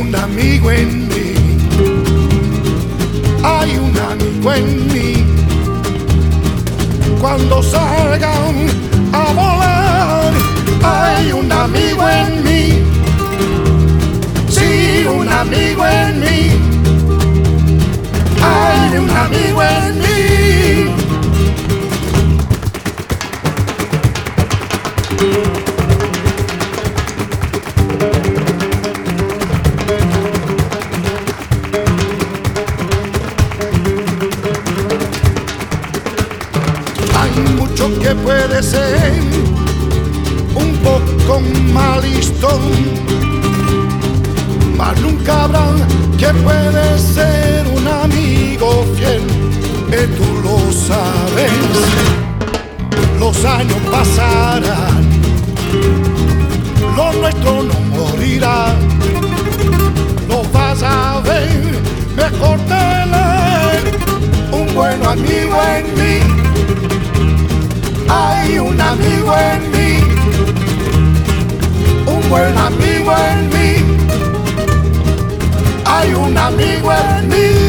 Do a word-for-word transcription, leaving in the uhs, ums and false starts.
un amigo en mí, hay un amigo en mí. Cuando salgan a volar, hay un amigo en mí, sí, un amigo en mí, hay un amigo en mí. Hay mucho que puede ser un poco malistón, mas nunca habrá que puede ser un amigo fiel, que tú lo sabes. Los años pasarán, lo nuestro no morirá, lo vas a ver mejor tener un buen amigo en mí. Hay un amigo en mí, un buen amigo en mí, hay un amigo en mí.